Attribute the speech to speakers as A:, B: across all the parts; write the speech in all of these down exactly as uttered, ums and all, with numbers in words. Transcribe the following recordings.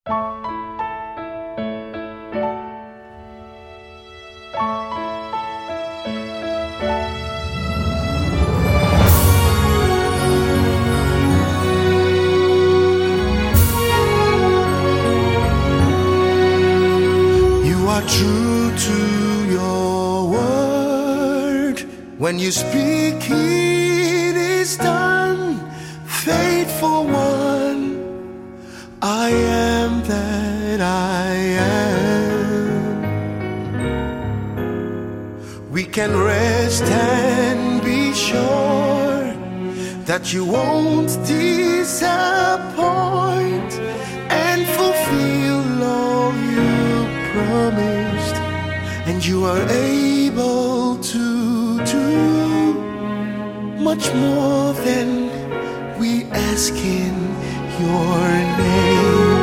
A: True to your word, when you speak, it is done. Faithful one, I am that I am. We can rest and be sure that you won't disappoint and fulfill all you promised, and you are able to do much more than we ask in your name.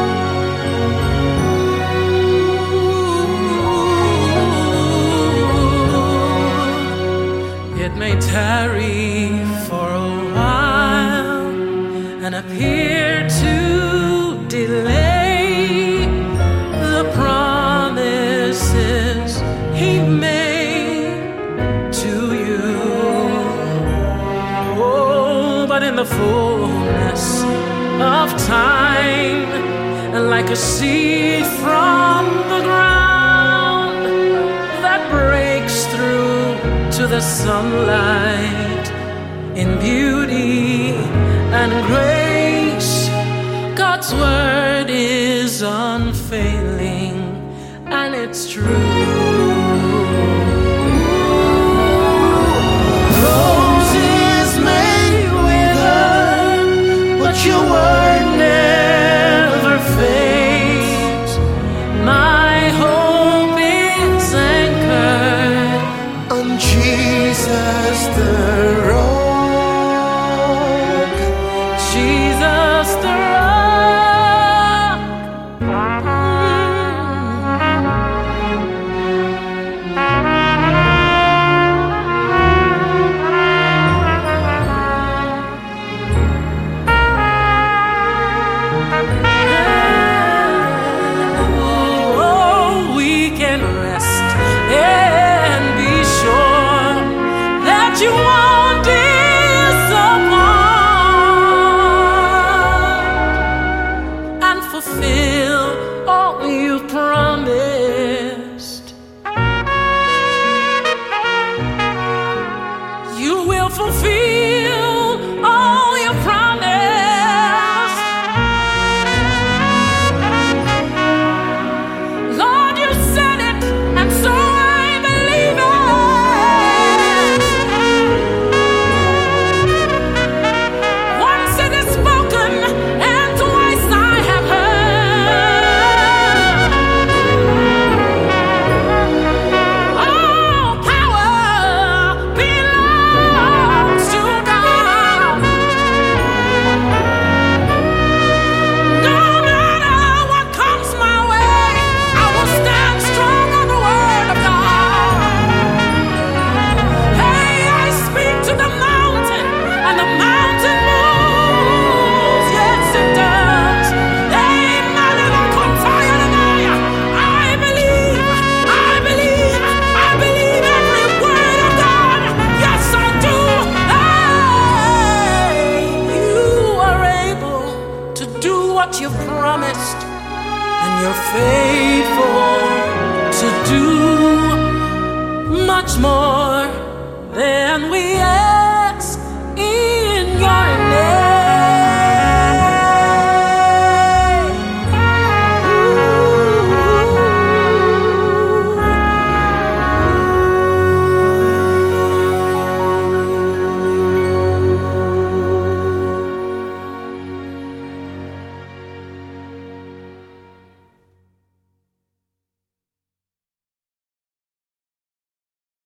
B: It may tarry for a while and appear to delay the promises He made to you. Oh, but in the fullness of time, and like a seed from the ground that breaks through to the sunlight in beauty and grace, God's word is unfailing, and it's true.
A: Roses may wither, but your word never fades.
B: My hope is anchored
A: on Jesus the rock.
B: Jesus the rock. Oh, we can rest and be sure that you won't disappoint and fulfill all you promised. You will fulfill all you promised. Lord, you said it, and so I believe it. Once it is spoken, and twice I have heard. All power belongs to God. No matter what comes my way, I will stand strong on the word of God. Hey, I speak to the mountain, and the mountain moves. Yes, it does. Hey, I believe, I believe, I believe every word of God. Yes, I do. Hey, you are able to do what you've promised, and you're faithful to do much more than we ask.